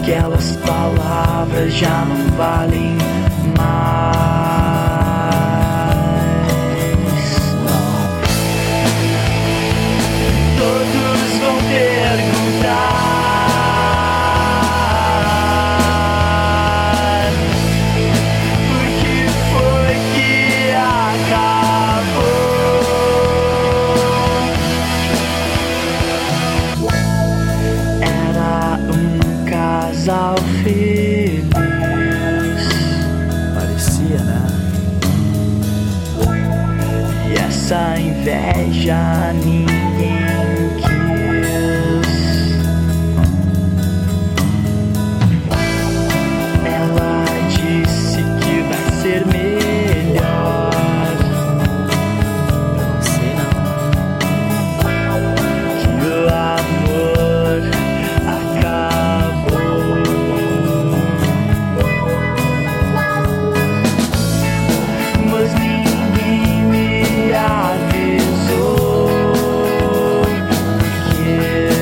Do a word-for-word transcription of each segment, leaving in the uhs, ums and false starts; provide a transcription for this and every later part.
aquelas palavras já não valem mais. Todos vão perguntar por que foi que acabou. Era um casal feliz, Parecia, né? e essa inveja ninguém quis. Ela disse que vai ser melhor, Não sei não. que o amor acabou. Mas ninguém me avisou que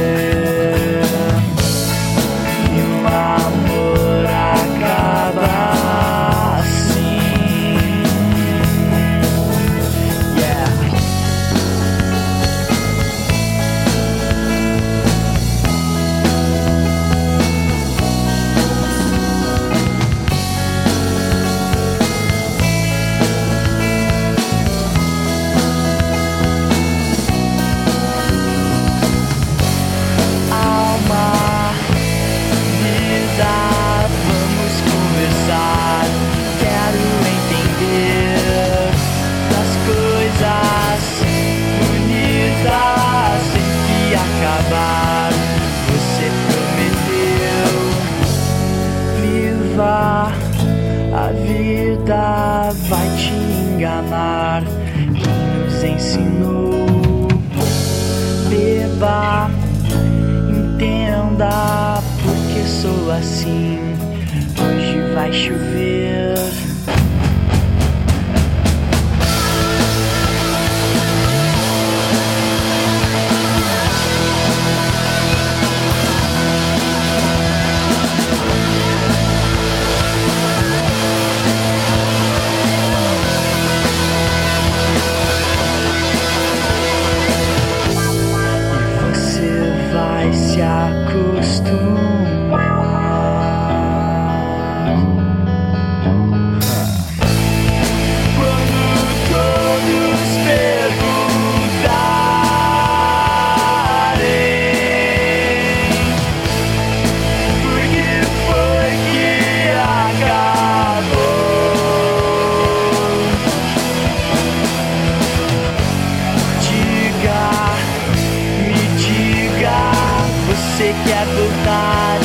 que um amor acaba assim. Yeah. Alma, vida, vamos conversar. Quero entender das coisas bonitas em que acabar. Você prometeu, viva, a vida vai te enganar. Quem nos ensinou, beba, entenda porque sou assim. Hoje vai chover. E você vai se acostumar. Quando todos perguntarem por que foi que acabou, diga, me diga, você quer voltar